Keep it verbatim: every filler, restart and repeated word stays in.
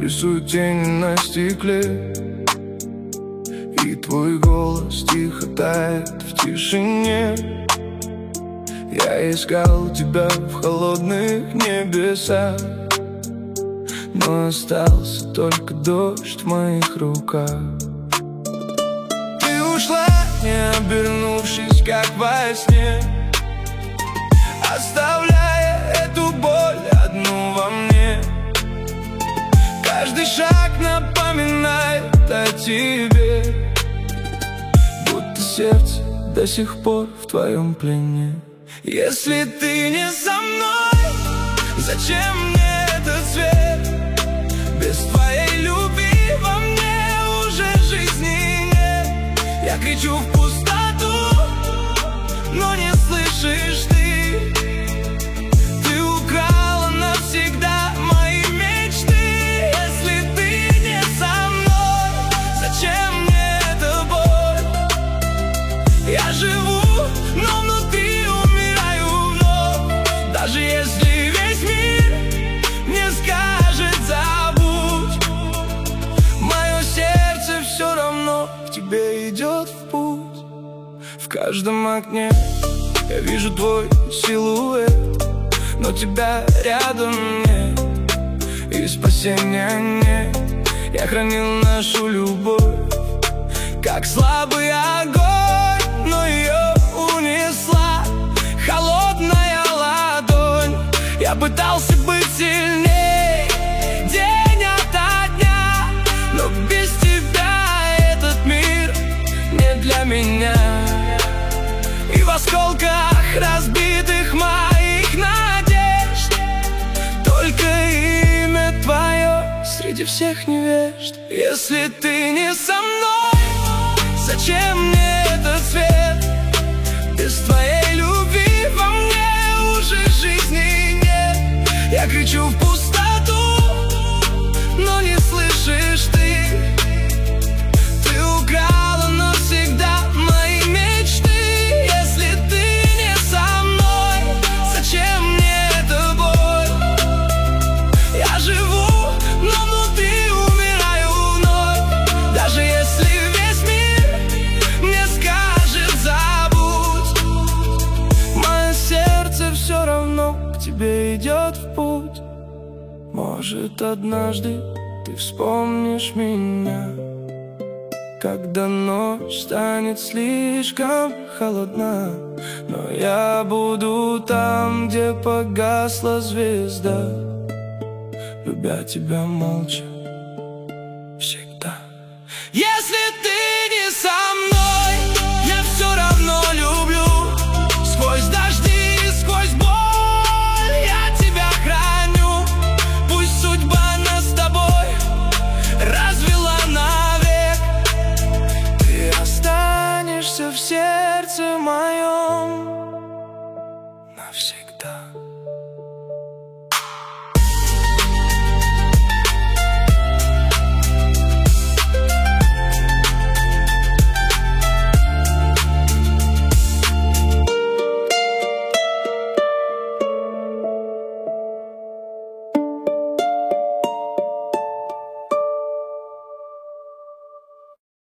рисуют тени на стекле, и твой голос тихо тает в тишине. Я искал тебя в холодных небесах, но остался только дождь в моих руках. Ты ушла, не обернувшись, как во сне, оставляя эту боль одну во мне. Каждый шаг напоминает о тебе, будто сердце до сих пор в твоем плене. Если ты не со мной, зачем мне этот свет? Без твоей любви во мне уже жизни нет. Я кричу в пустоту, но не слышишь ты. Ты украла навсегда мои мечты. Если ты не со мной, зачем мне эта боль? Я живу, но внутри умираю вновь. Даже если весь мир мне скажет забудь, мое сердце все равно к тебе идет в путь. В каждом окне я вижу твой силуэт, но тебя рядом нет, и спасения нет. Я хранил нашу любовь, как слабый огонь, но ее унесла холодная ладонь. Я пытался быть сильней день ото дня, но без тебя этот мир не для меня. И в осколках разбитых моих надежд только имя твое среди всех невежд. Если ты не со мной, зачем мне этот свет? Без твоей любви во мне уже жизни нет. Я кричу в пустоту, но не слышишь ты. Ты украла навсегда мои мечты. Если ты не со мной, зачем мне эта боль? Я живу, но внутри умираю вновь. Даже если весь мир мне скажет забудь, мое сердце все равно к тебе идет в путь. Может, однажды ты вспомнишь меня, когда ночь станет слишком холодна, но я буду там, где погасла звезда, любя тебя молча всегда. Если ты не со мной, я все равно люблю. Сквозь дожди, сквозь боль я тебя храню. Пусть судьба нас с тобой развела навек, ты останешься в сердце моем навсегда.